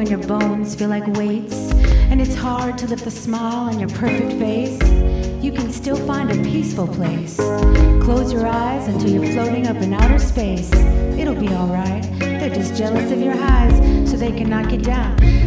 when your bones feel like weights, and it's hard to lift the smile on your perfect face, you can still find a peaceful place. Close your eyes until you're floating up in outer space. It'll be alright. They're just jealous of your highs, so they can knock you down.